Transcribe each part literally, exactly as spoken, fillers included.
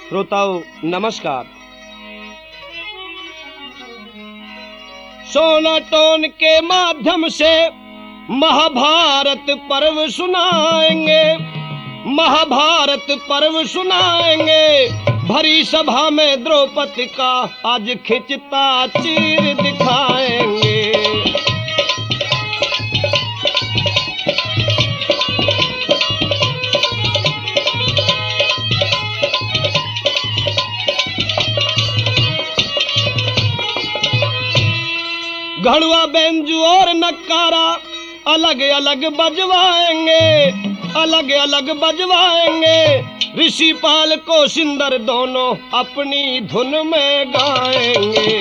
श्रोताओं नमस्कार। सोनाटोन के माध्यम से महाभारत पर्व सुनाएंगे, महाभारत पर्व सुनाएंगे। भरी सभा में द्रौपदी का आज खिंचता चीर दिखाएंगे। घड़ुआ बेंजू और नक्कारा अलग अलग बजवाएंगे, अलग अलग बजवाएंगे। ऋषिपाल को सिंदर दोनों अपनी धुन में गाएंगे।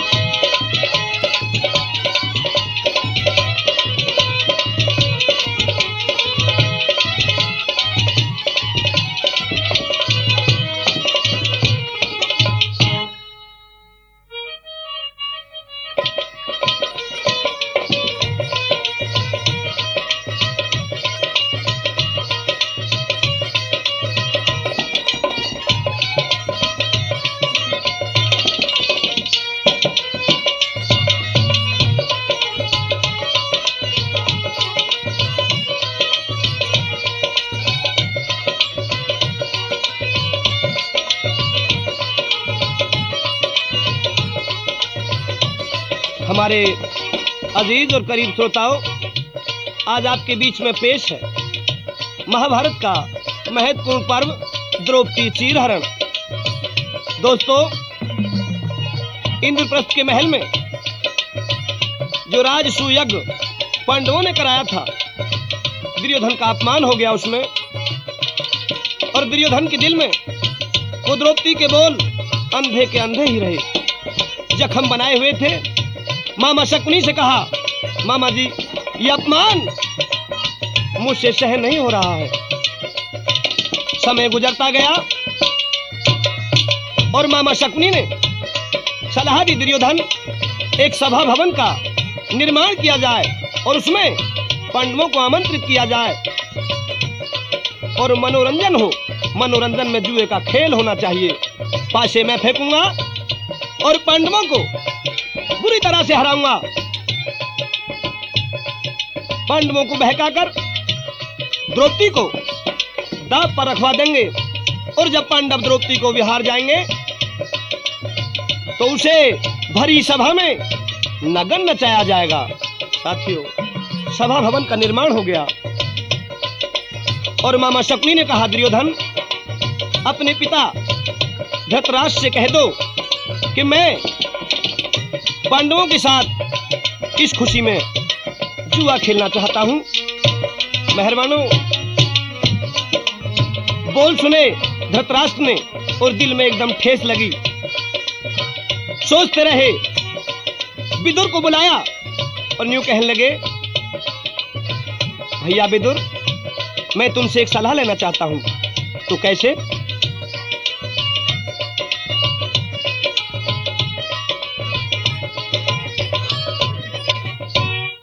हमारे अजीज और करीब श्रोताओं, आज आपके बीच में पेश है महाभारत का महत्वपूर्ण पर्व द्रौपदी चीरहरण। दोस्तों, इंद्रप्रस्थ के महल में जो राजसूय यज्ञ पांडवों ने कराया था, दुर्योधन का अपमान हो गया उसमें, और दुर्योधन के दिल में वो द्रौपदी के बोल अंधे के अंधे ही रहे, जख्म बनाए हुए थे। मामा शकुनी से कहा, मामा जी ये अपमान मुझसे सहन नहीं हो रहा है। समय गुजरता गया और मामा शकुनी ने सलाह दी, दुर्योधन एक सभा भवन का निर्माण किया जाए और उसमें पांडवों को आमंत्रित किया जाए और मनोरंजन हो। मनोरंजन में जुए का खेल होना चाहिए। पासे मैं फेंकूंगा और पांडवों को बुरी तरह से हराऊंगा। पांडवों को बहकाकर द्रौपदी को दांव पर रखवा देंगे और जब पांडव द्रौपदी को विहार जाएंगे तो उसे भरी सभा में नगन नचाया जाएगा। साथियों, सभा भवन का निर्माण हो गया और मामा शकुनी ने कहा, दुर्योधन अपने पिता धृतराष्ट्र से कह दो कि मैं पांडवों के साथ इस खुशी में जुआ खेलना चाहता हूं। मेहरबानों, बोल सुने धृतराष्ट्र ने और दिल में एकदम ठेस लगी। सोचते रहे, विदुर को बुलाया और यूं कहने लगे, भैया विदुर, मैं तुमसे एक सलाह लेना चाहता हूं। तो कैसे?